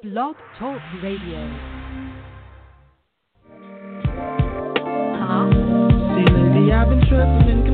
Blog Talk Radio. See, lady, I've been tripping and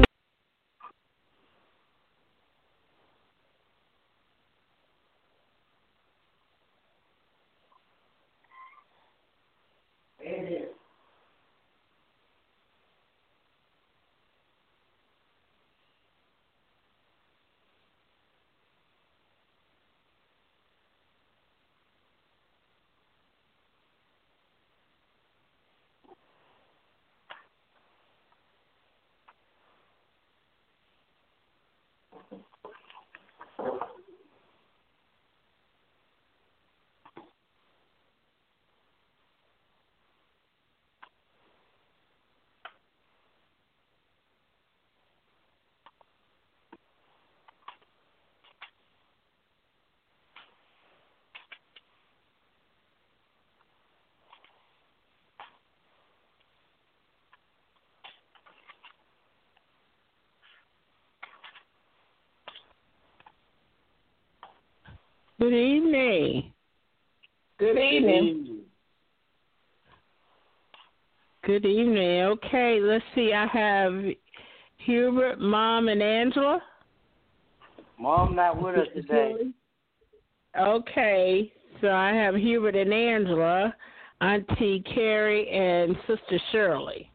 Good evening. Good evening. Good evening. Okay, let's see. I have Hubert, Mom, and Angela. Mom not with us today. Okay, so I have Hubert and Angela, Auntie Carrie, and Sister Shirley.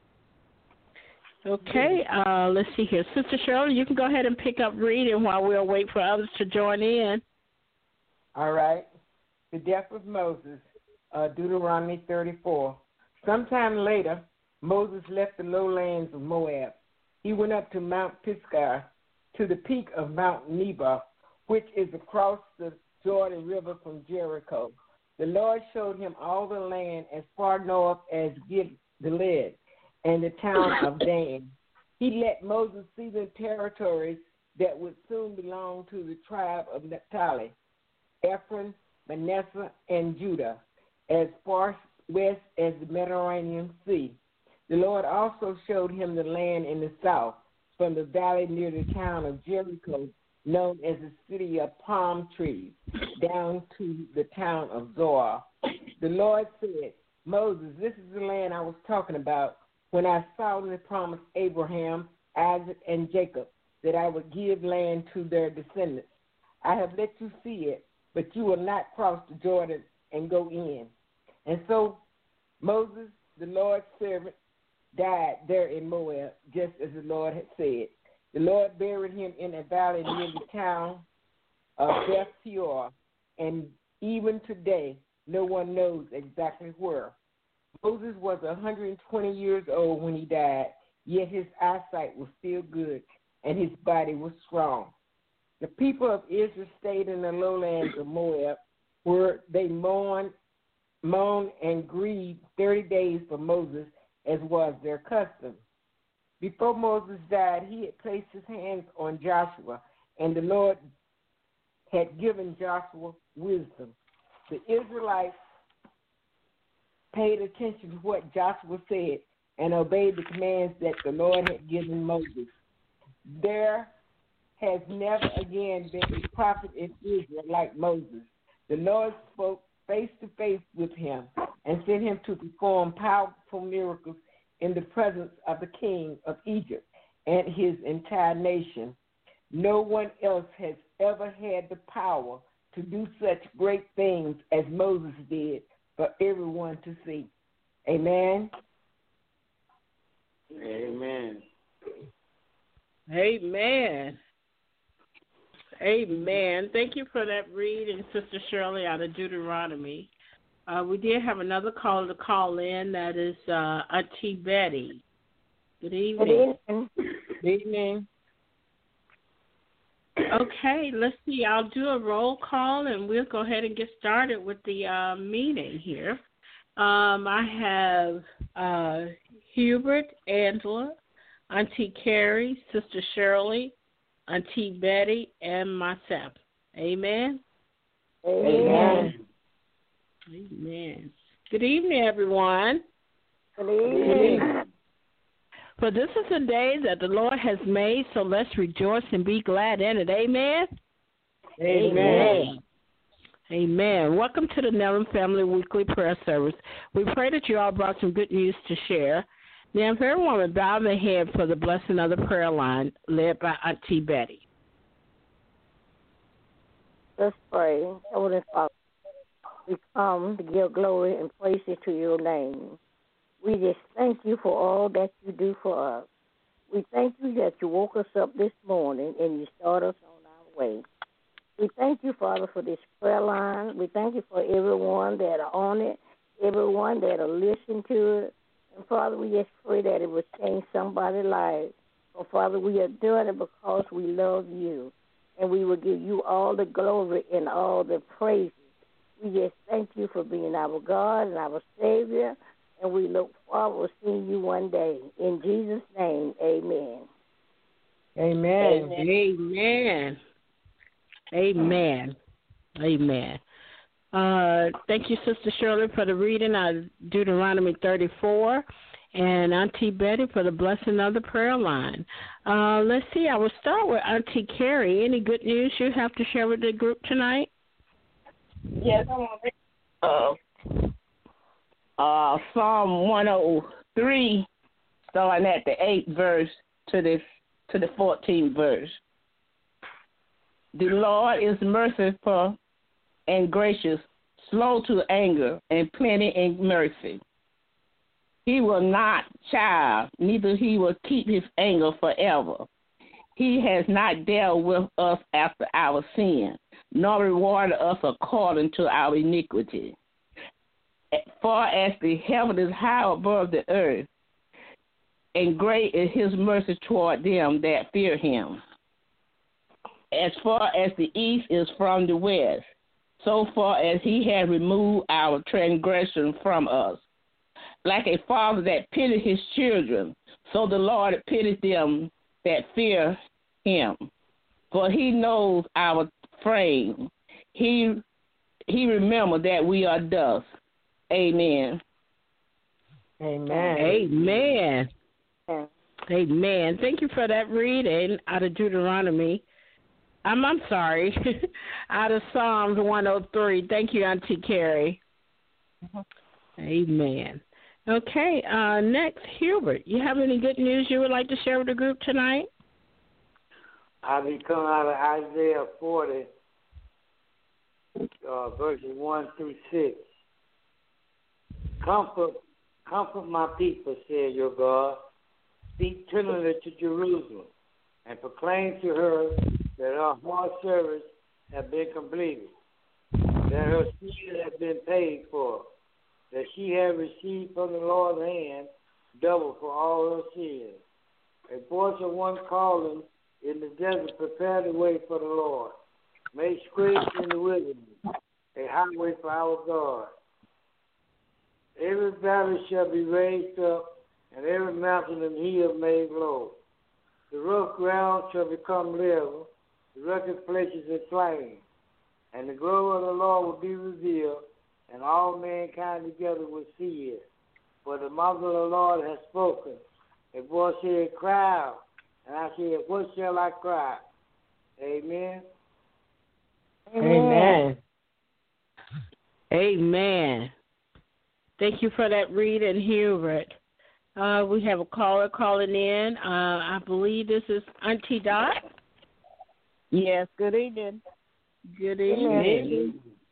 Okay, let's see here. Sister Shirley, you can go ahead and pick up reading while we'll wait for others to join in. All right. The death of Moses, Deuteronomy 34. Sometime later, Moses left the lowlands of Moab. He went up to Mount Pisgah, to the peak of Mount Nebo, which is across the Jordan River from Jericho. The Lord showed him all the land as far north as Gilead and the town of Dan. He let Moses see the territories that would soon belong to the tribe of Naphtali, Ephraim, Manasseh, and Judah, as far west as the Mediterranean Sea. The Lord also showed him the land in the south, from the valley near the town of Jericho, known as the city of palm trees, down to the town of Zoar. The Lord said, Moses, this is the land I was talking about when I solemnly promised Abraham, Isaac, and Jacob that I would give land to their descendants. I have let you see it, but you will not cross the Jordan and go in. And so Moses, the Lord's servant, died there in Moab, just as the Lord had said. The Lord buried him in a valley near the town of Beth Peor, and even today, no one knows exactly where. Moses was 120 years old when he died, yet his eyesight was still good, and his body was strong. The people of Israel stayed in the lowlands of Moab, where they mourned and grieved 30 days for Moses, as was their custom. Before Moses died, he had placed his hands on Joshua, and the Lord had given Joshua wisdom. The Israelites paid attention to what Joshua said and obeyed the commands that the Lord had given Moses. There has never again been a prophet in Israel like Moses. The Lord spoke face to face with him and sent him to perform powerful miracles in the presence of the king of Egypt and his entire nation. No one else has ever had the power to do such great things as Moses did for everyone to see. Amen. Amen. Amen. Amen. Thank you for that reading, Sister Shirley, out of Deuteronomy. We did have another caller to call in. That is Auntie Betty. Good evening. Good evening. Good evening. Okay, let's see. I'll do a roll call, and we'll go ahead and get started with the meeting here. I have Hubert, Angela, Auntie Carrie, Sister Shirley, Auntie Betty, and myself. Amen? Amen. Amen. Good evening, everyone. Good evening. For this is a day that the Lord has made, so let's rejoice and be glad in it. Amen? Amen. Amen. Welcome to the Nellam Family Weekly Prayer Service. We pray that you all brought some good news to share. Now, if everyone would bow their head for the blessing of the prayer line led by Auntie Betty. Let's pray. Heavenly Father, we come to give glory and praises to your name. We just thank you for all that you do for us. We thank you that you woke us up this morning and you started us on our way. We thank you, Father, for this prayer line. We thank you for everyone that are on it, everyone that are listening to it. And, Father, we just pray that it will change somebody's life. So, Father, we are doing it because we love you. And we will give you all the glory and all the praises. We just thank you for being our God and our Savior. And we look forward to seeing you one day. In Jesus' name, amen. Amen. Amen. Amen. Amen. Thank you, Sister Shirley, for the reading of Deuteronomy 34, and Auntie Betty for the blessing of the prayer line. Let's see. I will start with Auntie Carrie. Any good news you have to share with the group tonight? Yes, I want to Psalm 103, starting at the 8th verse to the 14th verse. The Lord is merciful and gracious, slow to anger, and plenty in mercy. He will not chide, neither he will keep his anger forever. He has not dealt with us after our sin, nor rewarded us according to our iniquity. As far as the heaven is high above the earth, and great is his mercy toward them that fear him. As far as the east is from the west, so far as he has removed our transgression from us. Like a father that pitied his children, so the Lord pitied them that fear him. For he knows our frame. He remembers that we are dust. Amen. Amen. Amen. Amen. Thank you for that reading out of Deuteronomy. I'm sorry, out of Psalms 103. Thank you, Auntie Carrie. Amen. Okay, next, Hubert. You have any good news you would like to share with the group tonight? I be coming out of Isaiah 40, verses 1 through 6. Comfort my people, says your God. Speak tenderly to Jerusalem, and proclaim to her that her hard service has been completed, that her seed has been paid for, that she has received from the Lord's hand double for all her sins. A voice of one calling in the desert, prepare the way for the Lord. Make straight in the wilderness a highway for our God. Every valley shall be raised up, and every mountain and hill made low. The rough ground shall become level, the rugged places in flame, and the glory of the Lord will be revealed, and all mankind together will see it. For the mouth of the Lord has spoken. A voice said, cry out. And I said, what shall I cry? Amen. Amen. Amen. Thank you for that reading, Hubert. We have a caller calling in. I believe this is Auntie Dot. Yes, good evening. Good evening.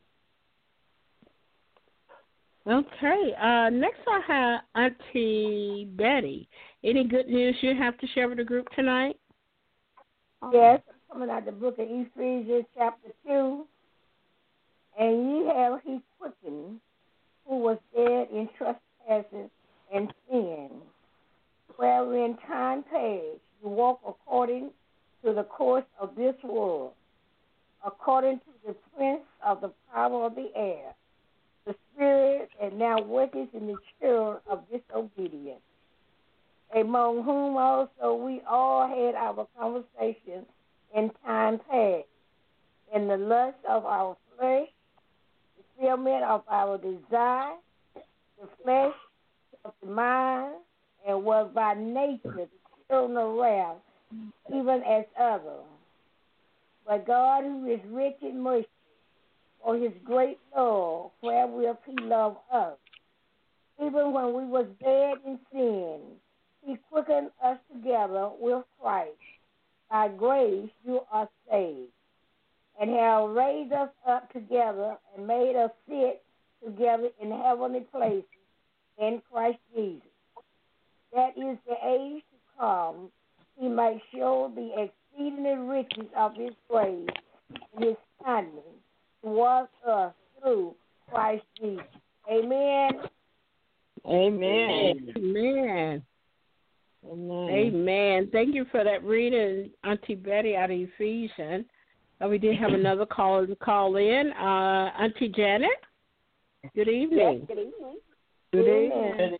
Okay. Next I have Auntie Betty. Any good news you have to share with the group tonight? Yes, coming out the book of Ephesians chapter 2. And ye have he quickened, who was dead in trespasses and sin, wherein time past you walk according to the course of this world, according to the prince of the power of the air, the spirit that now worketh in the children of disobedience, among whom also we all had our conversation in time past, in the lust of our flesh, the fulfillment of our desire, the flesh of the mind, and was by nature the children of wrath, even as others. But God, who is rich in mercy, for his great love, wherewith he loved us. Even when we was dead in sin, he quickened us together with Christ. By grace you are saved, and have raised us up together and made us sit together in heavenly places in Christ Jesus. That is the age to come, he might show the exceeding riches of his grace and his kindness towards us through Christ Jesus. Amen. Amen. Amen. Amen. Amen. Thank you for that reading, Auntie Betty, out of Ephesians. We did have another call in. Auntie Janet, good evening. Yes, good evening. Good evening.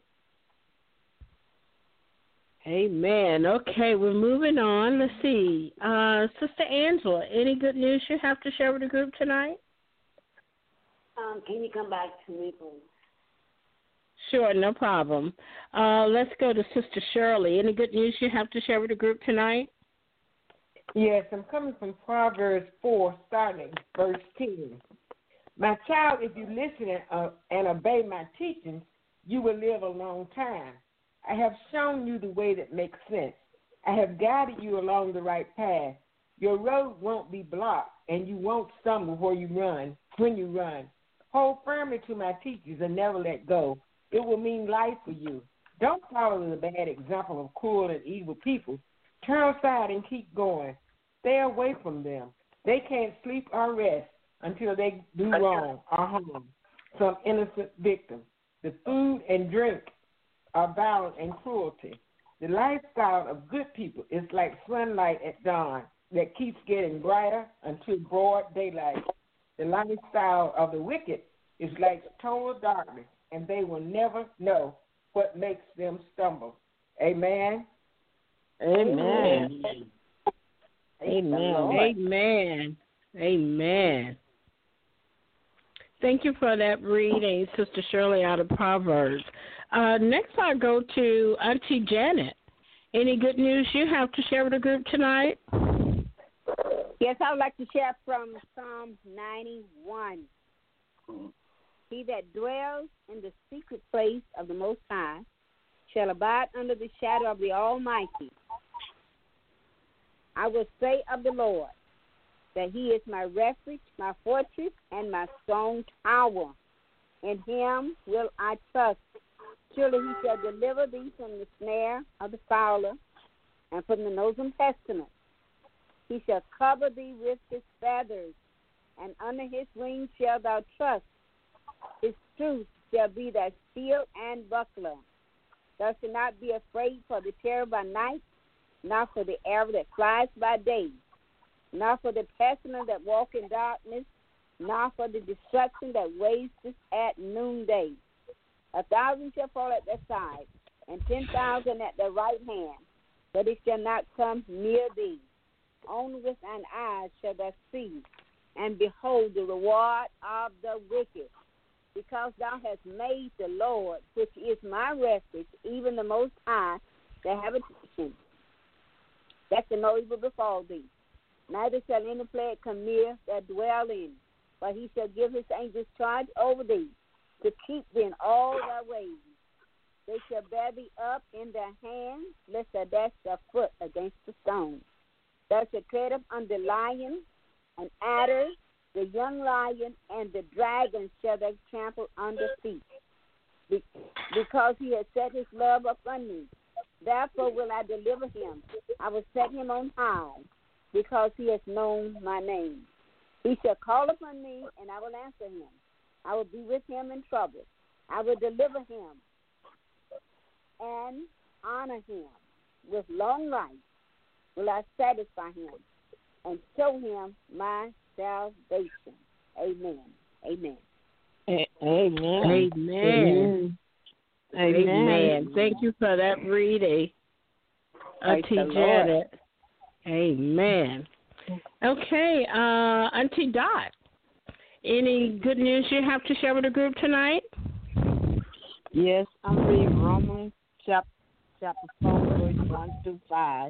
Amen. Okay, we're moving on. Let's see. Sister Angela, any good news you have to share with the group tonight? Can you come back to me, please? Sure, no problem. Let's go to Sister Shirley. Any good news you have to share with the group tonight? Yes, I'm coming from Proverbs 4, starting verse 10. My child, if you listen and obey my teachings, you will live a long time. I have shown you the way that makes sense. I have guided you along the right path. Your road won't be blocked, and you won't stumble when you run. Hold firmly to my teachings and never let go. It will mean life for you. Don't follow the bad example of cruel and evil people. Turn aside and keep going. Stay away from them. They can't sleep or rest until they do wrong or harm some innocent victim. The food and drink are violence and cruelty. The lifestyle of good people is like sunlight at dawn that keeps getting brighter until broad daylight. The lifestyle of the wicked is like total darkness, and they will never know what makes them stumble. Amen. Amen. Amen. Amen. Amen. Thank you for that reading, Sister Shirley, out of Proverbs. Next, I'll go to Auntie Janet. Any good news you have to share with the group tonight? Yes, I would like to share from Psalm 91. He that dwells in the secret place of the Most High shall abide under the shadow of the Almighty. I will say of the Lord that he is my refuge, my fortress, and my strong tower. In him will I trust. Surely he shall deliver thee from the snare of the fowler and from the noisome pestilence. He shall cover thee with his feathers, and under his wings shalt thou trust. His truth shall be thy shield and buckler. Thou shalt not be afraid for the terror by night, nor for the arrow that flies by day, nor for the pestilence that walk in darkness, nor for the destruction that wasteth at noonday. 1,000 shall fall at thy side, and 10,000 at thy right hand, but it shall not come near thee. Only with thine eyes shall thou see, and behold the reward of the wicked. Because thou hast made the Lord, which is my refuge, even the Most High, thy habitation, that shall no evil befall thee. Neither shall any plague come near that dwell in, but he shall give his angels charge over thee, to keep thee in all thy ways. They shall bear thee up in their hands, lest thou dash thy foot against the stone. Thou shalt tread up under lion and adder, the young lion and the dragon shall thou trample under feet. Because he has set his love upon me, therefore will I deliver him. I will set him on high, because he has known my name. He shall call upon me, and I will answer him. I will be with him in trouble. I will deliver him and honor him. With long life will I satisfy him and show him my salvation. Amen. Amen. Amen. Amen. Amen. Thank you for that reading, Auntie Janet. Amen. Okay, Auntie Dot. Any good news you have to share with the group tonight? Yes, I'm reading Romans chapter 4, verse 1 through 5.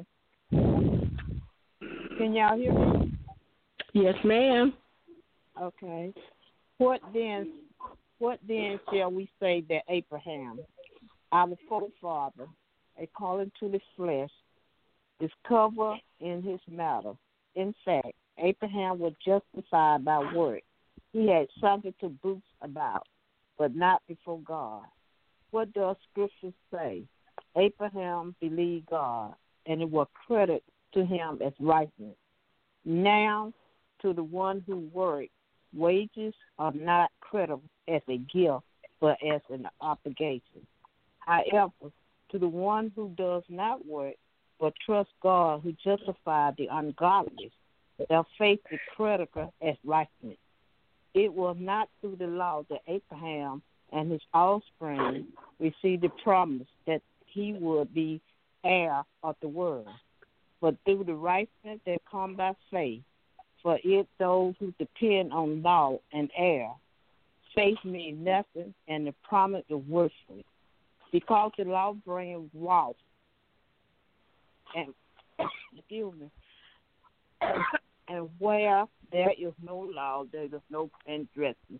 Can y'all hear me? Yes, ma'am. Okay. What then shall we say that Abraham, our forefather, according to the flesh, is covered in his matter? In fact, Abraham was justified by work. He had something to boast about, but not before God. What does Scripture say? Abraham believed God, and it was credited to him as righteousness. Now, to the one who works, wages are not credited as a gift, but as an obligation. However, to the one who does not work, but trusts God who justifies the ungodly, their faith is credited as righteousness. It was not through the law that Abraham and his offspring received the promise that he would be heir of the world, but through the righteousness that comes by faith. For it those who depend on law and error, faith means nothing, and the promise is worthless, because the law brings wrath. And excuse me. And where there is no law, there is no transgression.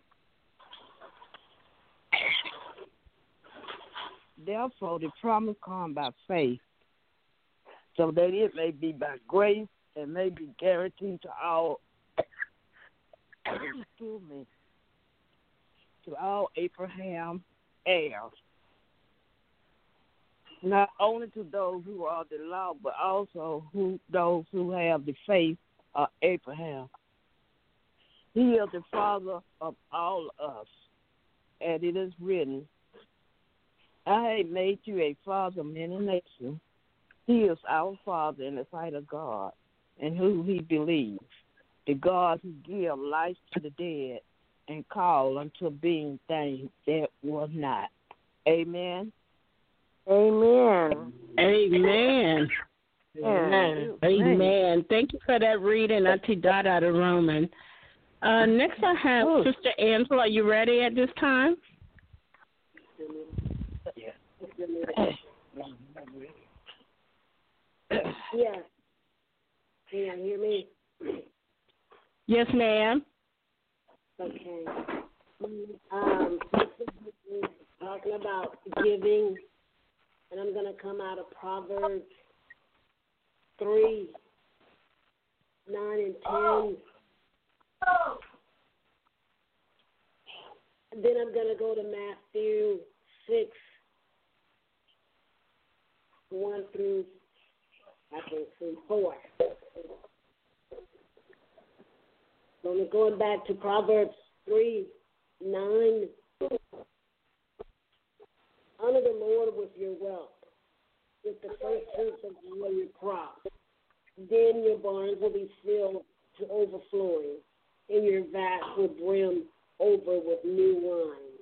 Therefore, the promise comes by faith, so that it may be by grace and may be guaranteed to all. Excuse me. To all Abraham heirs, not only to those who are the law, but also those who have the faith of Abraham. He is the father of all us, and it is written, I have made you a father of many nations. He is our father in the sight of God, in whom he believes, the God who gives life to the dead and call unto being things that were not. Amen. Amen. Amen. Amen. Amen. Thank you for that reading, Auntie Dot out of Roman. Next I have Sister Angela. Are you ready at this time? Yes. Can you hear me? Yes, ma'am. Okay. Talking about giving, and I'm going to come out of Proverbs 3, 9 and 10. And then I'm going to go to Matthew 6, 1 through, I think, 4. So we're going back to Proverbs 3, 9. Honor the Lord with your wealth, with the first fruits of all your crops. Then your barns will be filled to overflowing, and your vats will brim over with new wine.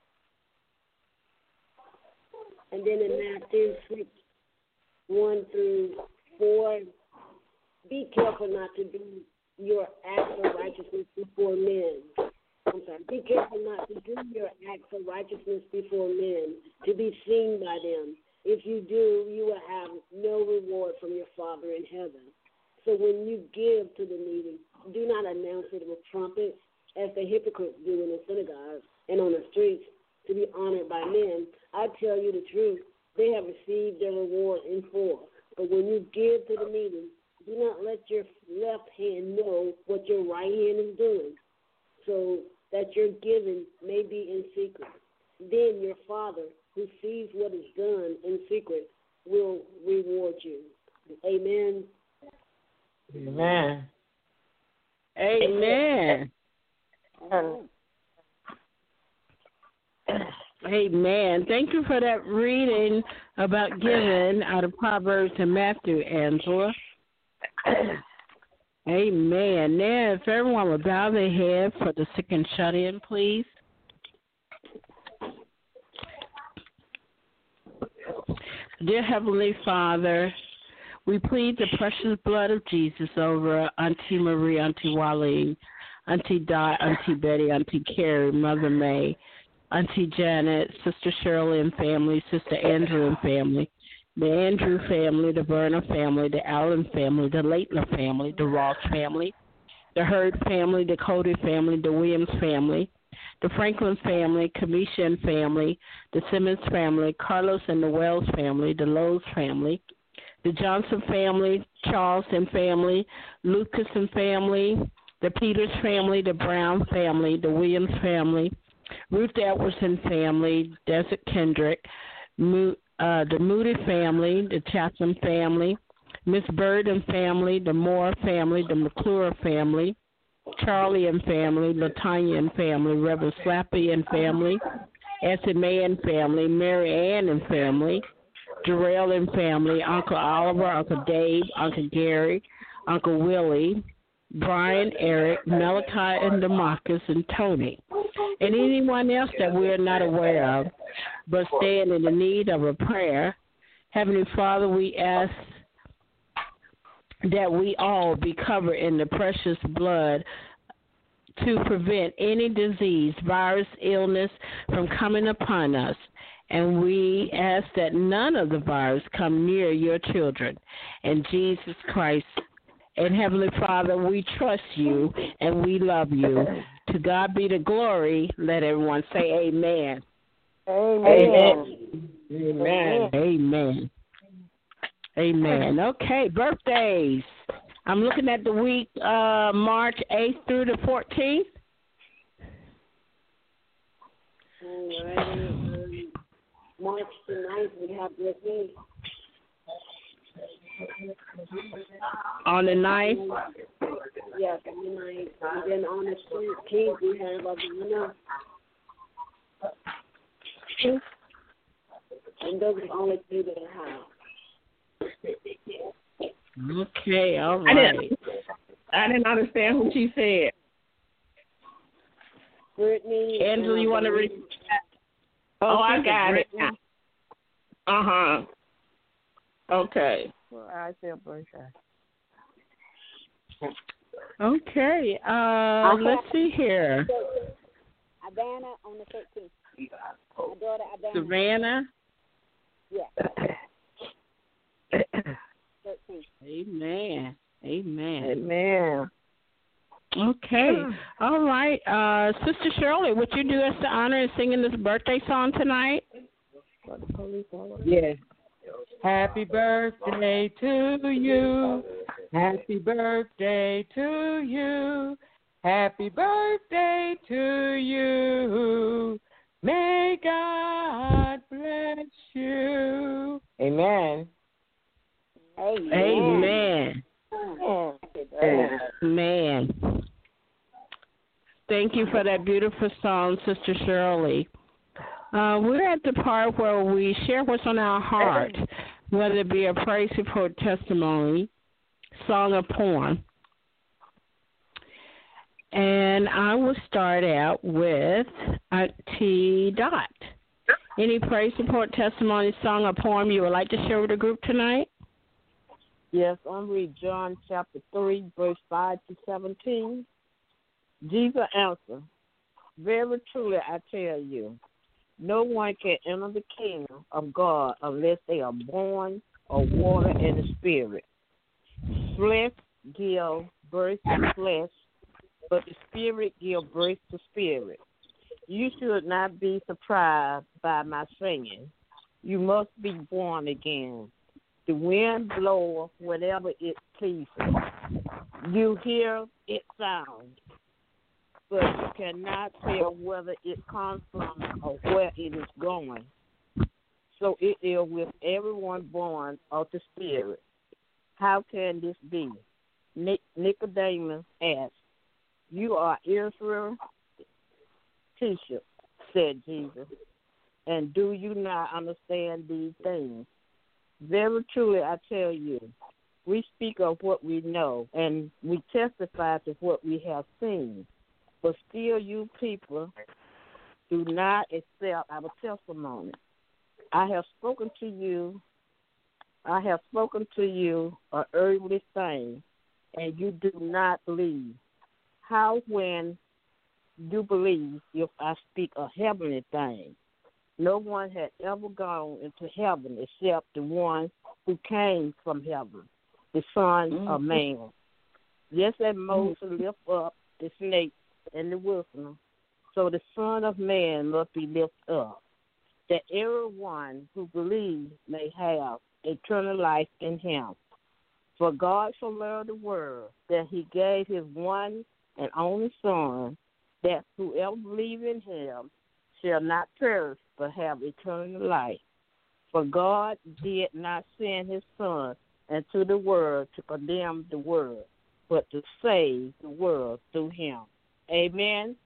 And then in Matthew 6, 1 through 4, be careful not to do your acts of righteousness before men. Be careful not to do your acts of righteousness before men, to be seen by them. If you do, you will have no reward from your Father in heaven. So when you give to the needy, do not announce it with trumpets, as the hypocrites do in the synagogues and on the streets, to be honored by men. I tell you the truth, they have received their reward in full. But when you give to the needy, do not let your left hand know what your right hand is doing, so that your giving may be in secret. Then your Father, who sees what is done in secret, will reward you. Amen. Amen. Amen. Amen. Thank you for that reading about giving out of Proverbs and Matthew, Angela. Amen. Now, if everyone would bow their head for the sick and shut in, please. Dear Heavenly Father, we plead the precious blood of Jesus over Auntie Marie, Auntie Wally, Auntie Dot, Auntie Betty, Auntie Carrie, Mother May, Auntie Janet, Sister Shirley and family, Sister Andrew and family, the Andrew family, the Verna family, the Allen family, the Laitner family, the Ross family, the Hurd family, the Cody family, the Williams family, the Franklin family, Commission family, the Simmons family, Carlos and the Wells family, the Lowe's family, the Johnson family, Charleston family, Lucas and family, the Peters family, the Brown family, the Williams family, Ruth Edwardson family, Desert Kendrick, the Moody family, the Chatham family, Miss Burden family, the Moore family, the McClure family, Charlie and family, Latanya and family, Reverend Slappy and family, Essie Mae and family, Mary Ann and family, Jarrell and family, Uncle Oliver, Uncle Dave, Uncle Gary, Uncle Willie, Brian, Eric, Malachi, and Demarcus, and Tony, and anyone else that we are not aware of, but stand in the need of a prayer. Heavenly Father, we ask that we all be covered in the precious blood to prevent any disease, virus, illness from coming upon us. And we ask that none of the virus come near your children. In Jesus Christ. And Heavenly Father, we trust you and we love you. To God be the glory. Let everyone say amen. Amen. Amen. Amen. Amen. Okay, birthdays. I'm looking at the week March 8th through the 14th. All right. March the 9th, we have birthday. On the 9th? Yes, on the 9th. And then on the 13th, we have Adana. And those are the only two that I have. Okay, all right. I didn't understand who she said. Brittany. Angela, you want to read? Oh, I got it. Uh-huh. Okay. Well, I said birthday. Okay. Let's see here. Adana on the 13th. My daughter Adana. Savannah. Yeah. 13th. Amen. Amen. Amen. Okay. All right. Sister Shirley, would you do us the honor of singing this birthday song tonight? Yes. Happy birthday to you. Happy birthday to you. Happy birthday to you. May God bless you. Amen. Amen. Amen. Thank you for that beautiful song, Sister Shirley. We're at the part where we share what's on our heart, whether it be a praise report, testimony, song, or poem. And I will start out with T. Dot. Any praise report, testimony, song, or poem you would like to share with the group tonight? Yes, I'm read John chapter 3, verse 5 to 17. Jesus answered, very truly I tell you, no one can enter the kingdom of God unless they are born of water and the Spirit. Flesh gives birth to flesh, but the Spirit gives birth to spirit. You should not be surprised by my saying, you must be born again. The wind blows wherever it pleases. You hear it sound, but you cannot tell whether it comes from or where it is going. So it is with everyone born of the Spirit. How can this be? Nicodemus asked, you are Israel teacher, said Jesus, and do you not understand these things? Very truly I tell you, we speak of what we know, and we testify to what we have seen. But still you people do not accept our testimony. I have spoken to you an earthly thing, and you do not believe. How when you believe if I speak a heavenly thing? No one had ever gone into heaven except the one who came from heaven, the Son of Man. Just as Moses lifted up the snake in the wilderness, so the Son of Man must be lifted up, that everyone who believes may have eternal life in him. For God so loved the world that he gave his one and only Son, that whoever believes in him shall not perish but have eternal life. For God did not send his Son into the world to condemn the world, but to save the world through him. Amen.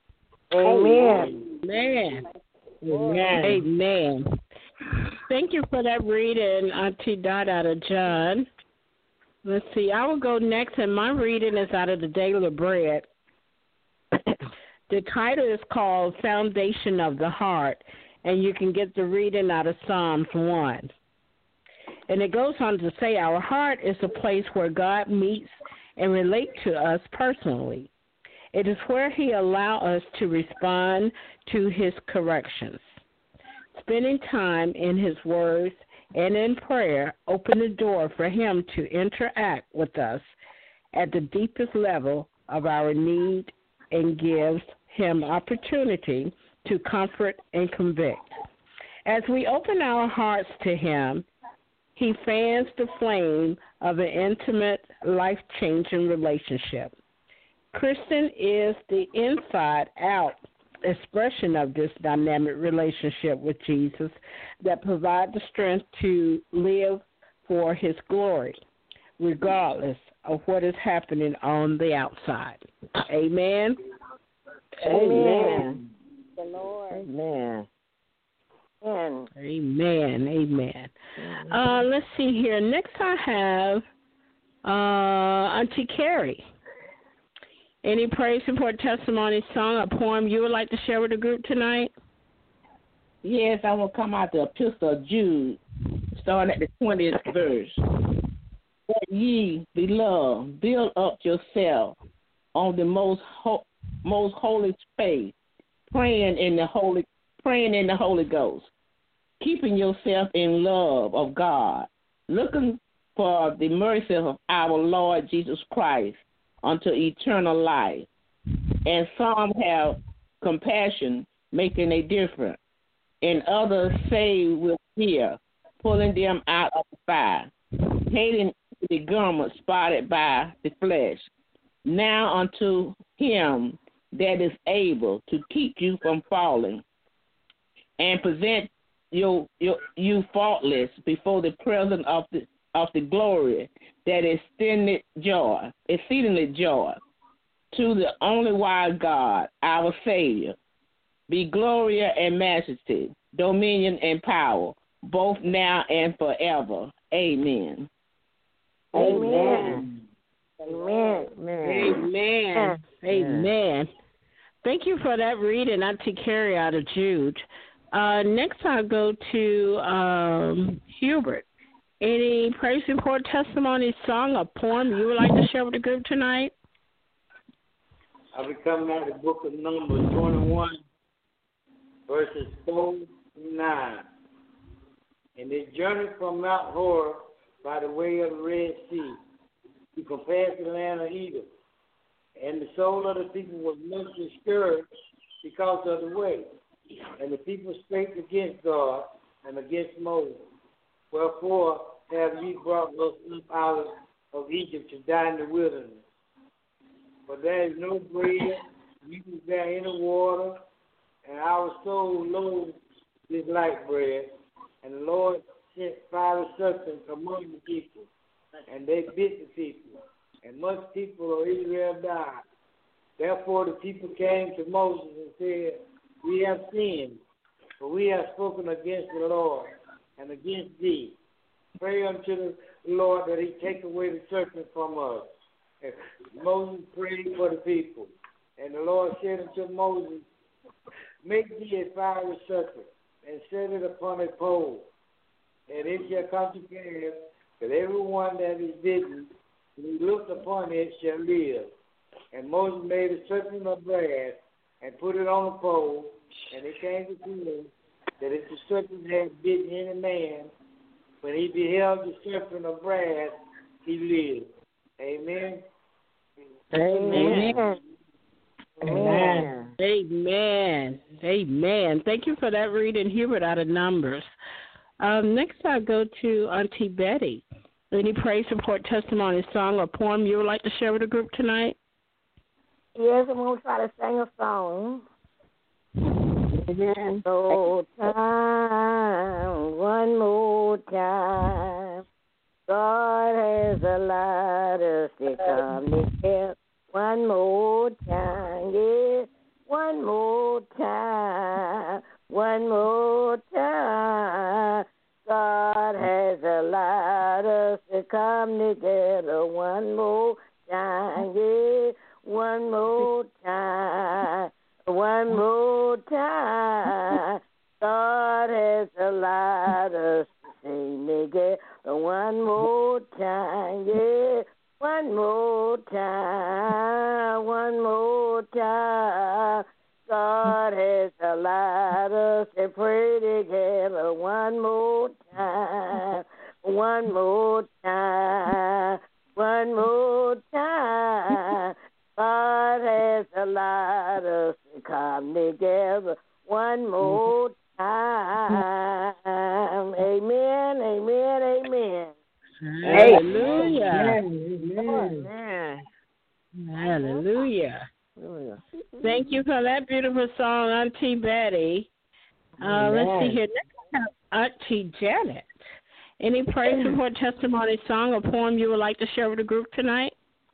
Amen. Amen. Amen. Amen. Thank you for that reading, Auntie Dot, out of John. Let's see. I will go next, and my reading is out of the Daily Bread. The title is called Foundation of the Heart, and you can get the reading out of Psalms 1. And it goes on to say, our heart is a place where God meets and relates to us personally. It is where he allows us to respond to his corrections. Spending time in his words and in prayer open the door for him to interact with us at the deepest level of our need and gives him opportunity to comfort and convict. As we open our hearts to him, he fans the flame of an intimate, life-changing relationship. Christian is the inside-out expression of this dynamic relationship with Jesus that provides the strength to live for his glory, regardless of what is happening on the outside. Amen. Amen. The Lord. Amen. Amen. Amen. Let's see here. Next I have Auntie Carrie. Any praise report, testimony, song, or poem you would like to share with the group tonight? Yes, I will come out the Epistle of Jude, starting at the 20th verse. But ye, beloved, build up yourself on the most holy faith, praying in the Holy Ghost, keeping yourself in love of God, looking for the mercy of our Lord Jesus Christ unto eternal life. And some have compassion, making a difference, and others save with fear, pulling them out of the fire, hating the garment spotted by the flesh. Now unto him that is able to keep you from falling, and present you faultless before the presence of the glory that is exceedingly joy, to the only wise God, our Savior, be glory and majesty, dominion and power, both now and forever. Amen. Amen. Amen. Amen. Amen. Thank you for that reading, Auntie Carrie out of Jude. Next I'll go to Hubert. Any praise report, testimony, song, or poem you would like to share with the group tonight? I'll be coming out of the book of Numbers 21, verses 4 through 9. And they journeyed from Mount Hor by the way of the Red Sea to compass the land of Edom. And the soul of the people was much discouraged because of the way. And the people spake against God and against Moses. Wherefore have ye brought us up out of Egypt to die in the wilderness? For there is no bread, neither there any water, and our soul loathes this light bread. And the Lord sent fiery serpents among the people, and they bit the people, and much people of Israel died. Therefore the people came to Moses and said, we have sinned, for we have spoken against the Lord and against thee. Pray unto the Lord that he take away the serpent from us. And Moses prayed for the people. And the Lord said unto Moses, make thee a fiery serpent, and set it upon a pole. And it shall come to pass that everyone that is bitten, who looks upon it, shall live. And Moses made a serpent of brass, and put it on a pole. And it came to pass that if the serpent had bitten any man, when he beheld the serpent of brass, he lived. Amen. Amen. Amen. Amen. Amen. Thank you for that reading, Hubert, out of Numbers. Next, I'll go to Auntie Betty. Any praise, support, testimony, song, or poem you would like to share with the group tonight? Yes, I'm going to try to sing a song. No time, one more time. God has allowed us to come together one more time. Yes, one more time. One more time. God has allowed us to come together one more time. Yeah, one more time. One more time. God has allowed us to sing together one more time. Yeah, one more time. One more time. God has allowed us to pray together one more time. One more time. One more time. God has allowed us to come together one more time. Amen, amen, amen. Hallelujah. Amen. Hallelujah. Thank you for that beautiful song, Auntie Betty. Let's see here. Next we have Auntie Janet. Any praise, support, testimony, song, or poem you would like to share with the group tonight?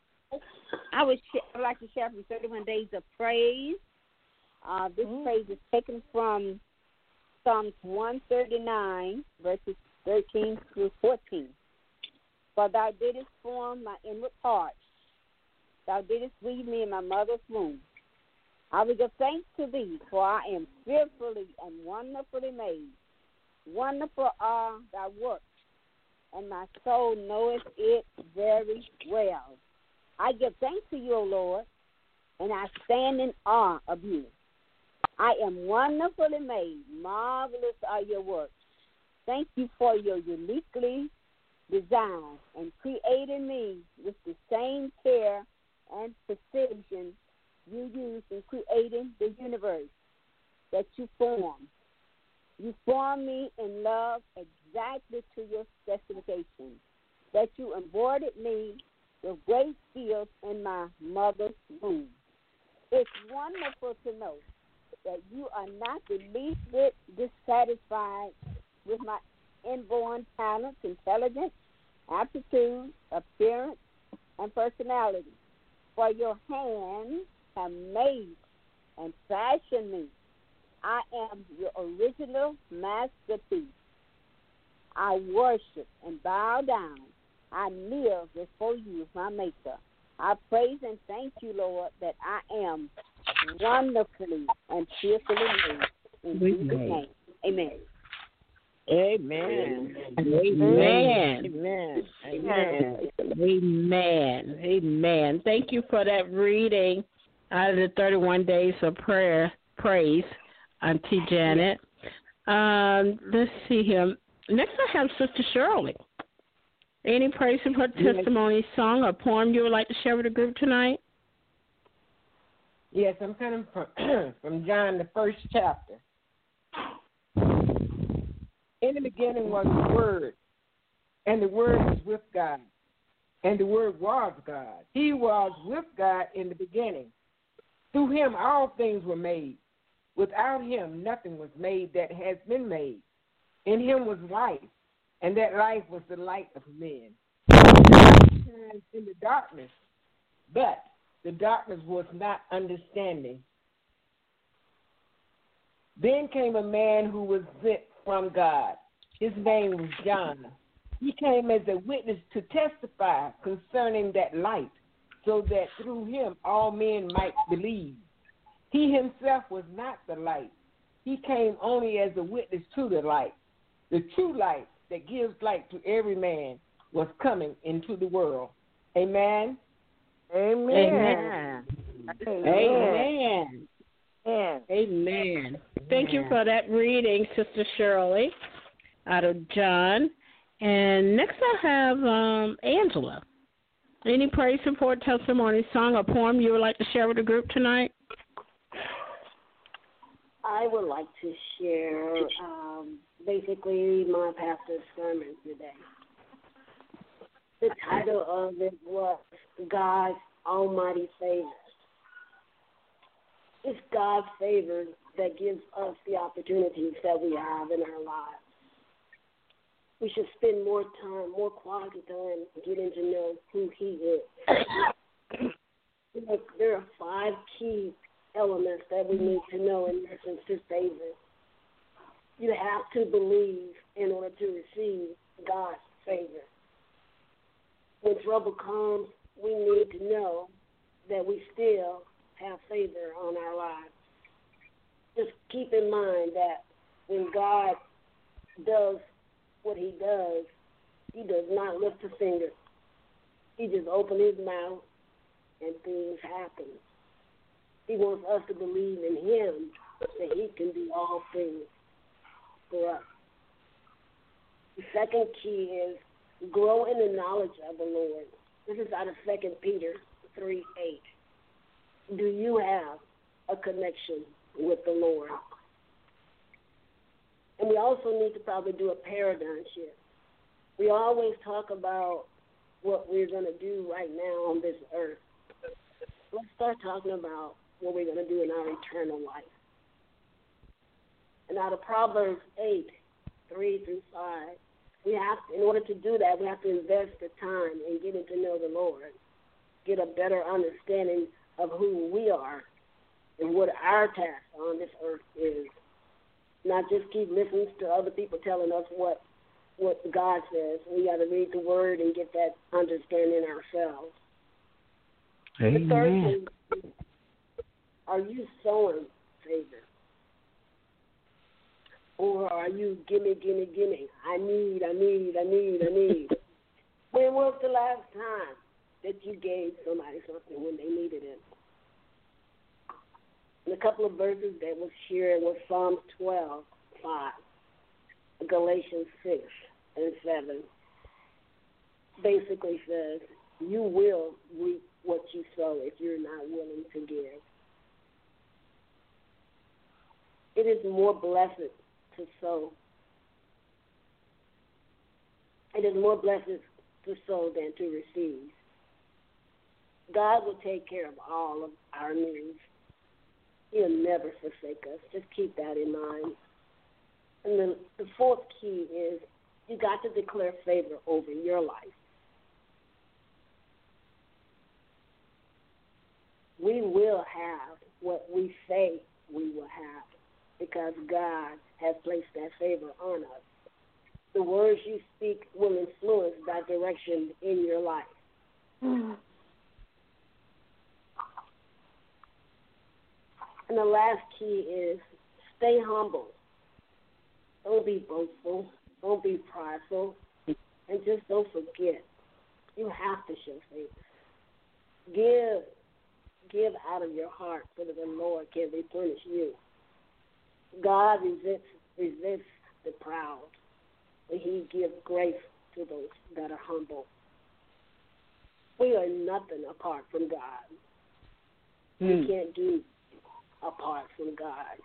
I would like to share from 31 Days of Praise. This praise is taken from Psalms 139, verses 13 through 14. For thou didst form my inward parts. Thou didst weave me in my mother's womb. I will give thanks to thee, for I am fearfully and wonderfully made. Wonderful are thy works, and my soul knoweth it very well. I give thanks to you, O Lord, and I stand in awe of you. I am wonderfully made. Marvelous are your works. Thank you for your uniquely designed and creating me with the same care and precision you used in creating the universe that you formed. You formed me in love exactly to your specifications, that you embroidered me with great skills in my mother's womb. It's wonderful to know that you are not the least bit dissatisfied with my inborn talents, intelligence, aptitude, appearance, and personality. For your hands have made and fashioned me. I am your original masterpiece. I worship and bow down. I kneel before you, my Maker. I praise and thank you, Lord, that I am wonderfully and fearfully made. In Jesus' name, amen. Amen. Amen. Amen. Amen. Amen. Amen. Thank you for that reading out of the 31 Days of Praise, Auntie Janet. Let's see here. Next I have Sister Shirley. Any praise and testimony, song, or poem you would like to share with the group tonight? Yes, I'm coming from John, the first chapter. In the beginning was the Word, and the Word was with God, and the Word was God. He was with God in the beginning. Through him all things were made. Without him nothing was made that has been made. In him was life, and that life was the light of men. In the darkness, but the darkness was not understanding. Then came a man who was sent from God. His name was John. He came as a witness to testify concerning that light, so that through him all men might believe. He himself was not the light. He came only as a witness to the light. The true light that gives light to every man was coming into the world. Amen. Amen. Amen. Amen. Amen. Thank you for that reading, Sister Shirley, out of John. And next I have Angela. Any praise, support, testimony, song, or poem you would like to share with the group tonight? I would like to share basically my pastor's sermon today. The title of it was God's Almighty Favor. It's God's favor that gives us the opportunities that we have in our lives. We should spend more time, more quality time, getting to know who He is. There are 5 key elements that we need to know in essence to favor. You have to believe in order to receive God's favor. When trouble comes, we need to know that we still have favor on our lives. Just keep in mind that when God does what He does not lift a finger. He just opens His mouth and things happen. He wants us to believe in Him that He can do all things for us. The second key is grow in the knowledge of the Lord. This is out of 2 Peter 3:8. Do you have a connection with the Lord? And we also need to probably do a paradigm shift. We always talk about what we're going to do right now on this earth. Let's start talking about what we're going to do in our eternal life. And out of Proverbs 8:3-5, we have to, in order to do that, we have to invest the time in getting to know the Lord, get a better understanding of who we are and what our task on this earth is. Not just keep listening to other people telling us what God says. We got to read the Word and get that understanding ourselves. Amen. The third thing is, are you sowing favor? Or are you gimme? I need. When was the last time that you gave somebody something when they needed it? And a couple of verses that was shared was Psalms 12:5, Galatians 6:7. Basically says, you will reap what you sow if you're not willing to give. It is more blessed to sow. It is more blessed to sow than to receive. God will take care of all of our needs. He'll never forsake us. Just keep that in mind. And the fourth key is you got to declare favor over your life. We will have what we say we will have because God has placed that favor on us. The words you speak will influence that direction in your life. And the last key is stay humble. Don't be boastful. Don't be prideful. And just don't forget. You have to show favor. Give out of your heart so that the Lord can replenish you. God resists the proud, and He gives grace to those that are humble. We are nothing apart from God. We can't do apart from God.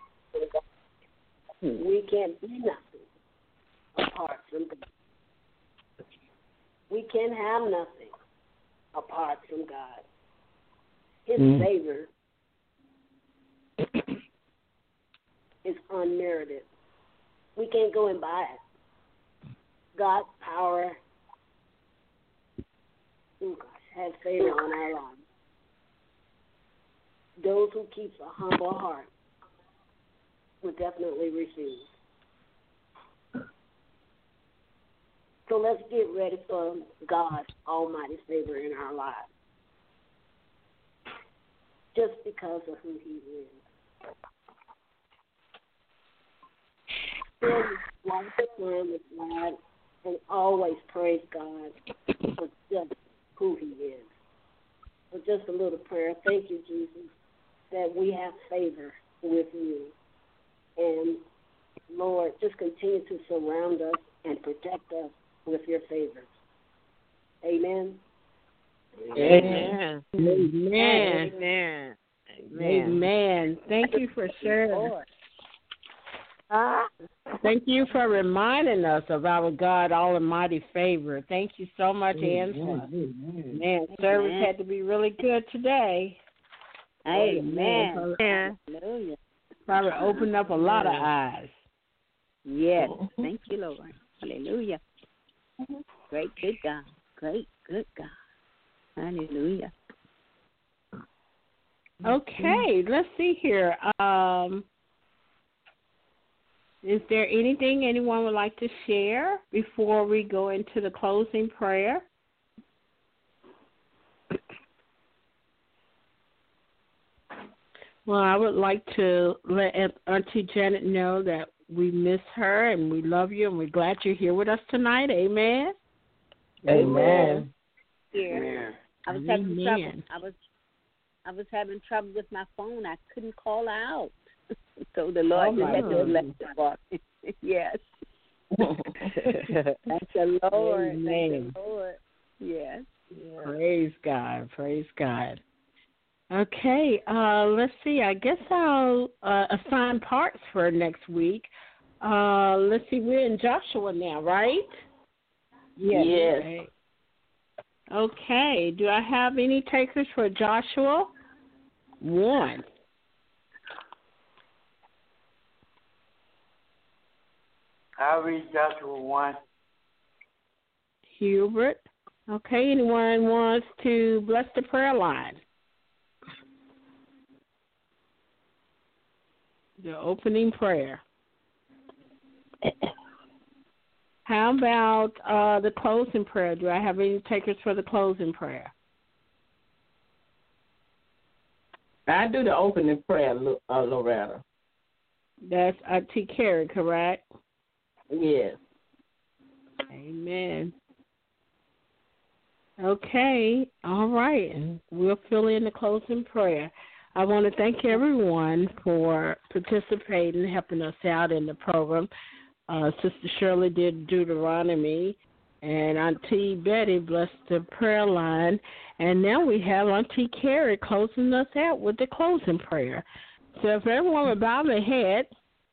We can't be nothing apart from God. We can't have nothing apart from God. His favor is unmerited. We can't go and buy it. God's power has favor on our lives. Those who keep a humble heart will definitely receive. So let's get ready for God's almighty favor in our lives. Just because of who He is. Spend life time with God and always praise God for just who He is. So just a little prayer. Thank you, Jesus, that we have favor with you. And, Lord, just continue to surround us and protect us with your favors. Amen. Amen. Amen. Amen. Amen. Thank you for sharing. Thank you for reminding us of our God Almighty favor. Thank you so much, Angela. Man, service had to be really good today. Amen. Hallelujah. Probably opened up a lot of eyes. Yes. Thank you, Lord. Hallelujah. Great, good God. Great, good God. Hallelujah. Okay, let's see here. Is there anything anyone would like to share before we go into the closing prayer? Well, I would like to let Auntie Janet know that we miss her and we love you and we're glad you're here with us tonight. Amen. Amen. Yeah. I was having trouble. I was having trouble with my phone. I couldn't call out. So the Lord just had to let it walk. Yes. Thank the Lord. Amen. Thank the Lord. Yes. Praise God. Praise God. Okay, let's see. I guess I'll assign parts for next week. Let's see. We're in Joshua now, right? Yes. Okay. Do I have any takers for Joshua 1? I'll read Joshua 1. Hubert. Okay. Anyone wants to bless the prayer line? The opening prayer. How about the closing prayer? Do I have any takers for the closing prayer? I do the opening prayer, Loretta. That's T. Carey, correct? Yes. Amen. Okay. All right. And we'll fill in the closing prayer. I want to thank everyone for participating, helping us out in the program. Sister Shirley did Deuteronomy, and Auntie Betty blessed the prayer line. And now we have Auntie Carrie closing us out with the closing prayer. So if everyone would bow their head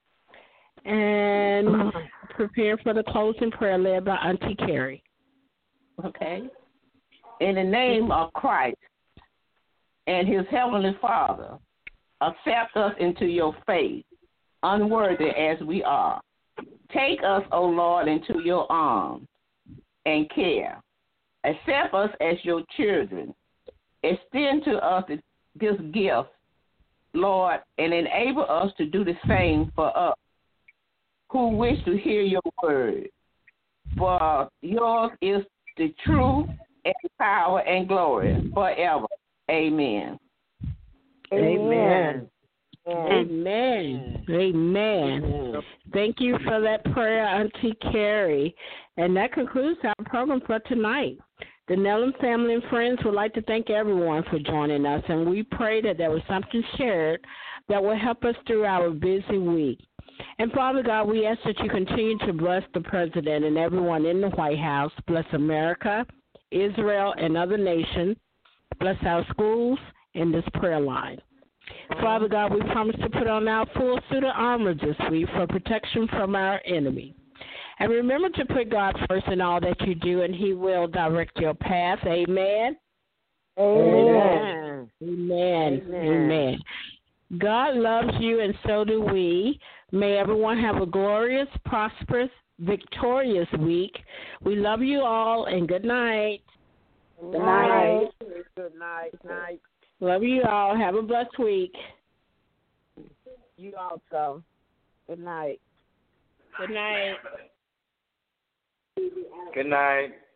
and prepare for the closing prayer led by Auntie Carrie. Okay. In the name of Christ and his heavenly Father, accept us into your faith, unworthy as we are. Take us, O Lord, into your arms and care. Accept us as your children. Extend to us this gift, Lord, and enable us to do the same for us who wish to hear your word. For yours is the truth and power and glory forever. Amen. Amen. Amen. Amen. Thank you for that prayer, Auntie Carrie. And that concludes our program for tonight. The Nellam family and friends would like to thank everyone for joining us, and we pray that there was something shared that will help us through our busy week. And Father God, we ask that you continue to bless the President and everyone in the White House. Bless America, Israel, and other nations. Bless our schools and this prayer line. Father God, we promise to put on our full suit of armor this week for protection from our enemy. And remember to put God first in all that you do, and he will direct your path. Amen. Amen. Amen. Amen. God loves you, and so do we. May everyone have a glorious, prosperous, victorious week. We love you all, and good night. Good night. Good night. Night. Love you all. Have a blessed week. You also. Good night. Good night. Good night.